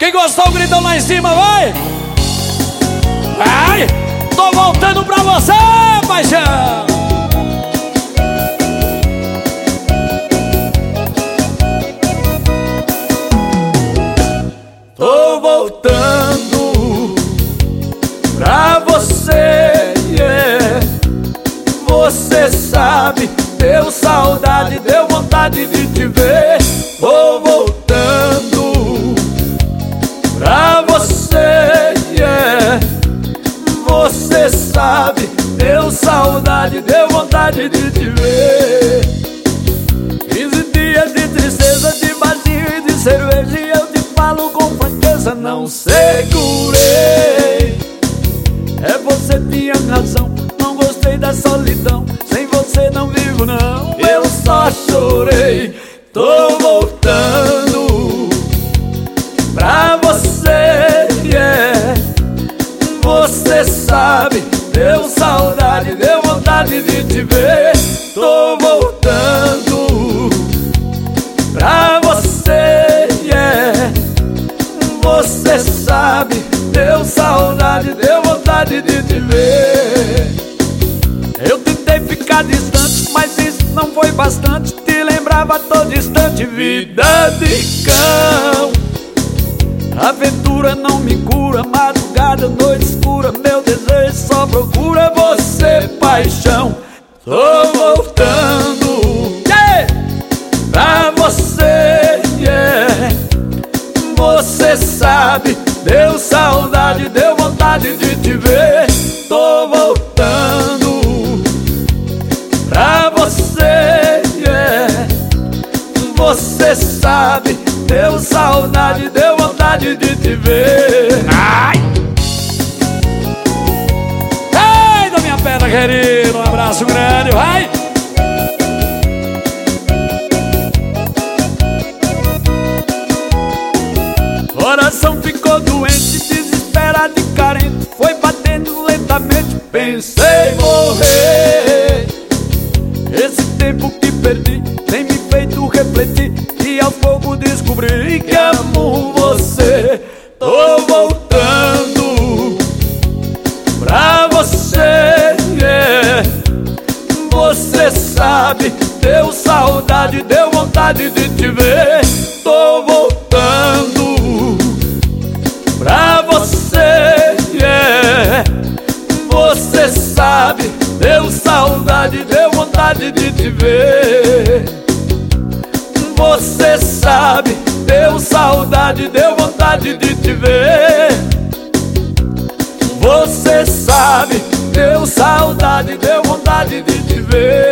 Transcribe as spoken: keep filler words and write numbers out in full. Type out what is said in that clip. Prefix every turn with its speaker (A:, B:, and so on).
A: Quem gostou, gritão lá em cima, vai! Vai! Tô voltando pra você, paixão!
B: Tô voltando pra você, yeah. Você sabe, deu saudade, deu vontade de te ver. Tô voltando pra você, yeah. Você sabe, deu saudade, deu vontade de te ver. Quinze dias de tristeza, de vazio e de cerveja, e eu te falo com franqueza, não segurei. É, você tinha razão, não gostei da solidão. Sem você não vivo não, eu só chorei. Tô voltando pra você, yeah. Você sabe, deu saudade, deu vontade de te ver. Tô voltando pra você, yeah. Você sabe, deu saudade, deu vontade de te ver. Eu tentei ficar distante, mas isso não foi bastante. Te lembrava a todo instante, vida de cão. Aventura não me cura, madrugada, noite escura. Meu desejo só procura você, paixão. Tô voltando, yeah, pra você, yeah. Você sabe, deu saudade, deu vontade de te ver. Tô voltando pra você, yeah. Você sabe, deu saudade, deu vontade de te ver.
A: Ai! Ai, da minha perna querida, um abraço grande, vai!
B: Coração ficou doente, desesperado e carente, foi batendo lentamente, pensei morrer. Esse tempo que perdi tem me feito refletir, e aos poucos descobri que amo você. Tô voltando pra você, yeah. Você sabe, deu saudade, deu vontade de te ver. Tô voltando pra você, yeah. Você sabe, deu saudade, deu vontade de te ver. Você sabe, deu saudade, deu vontade de te ver. Você sabe, deu saudade, deu vontade de te ver.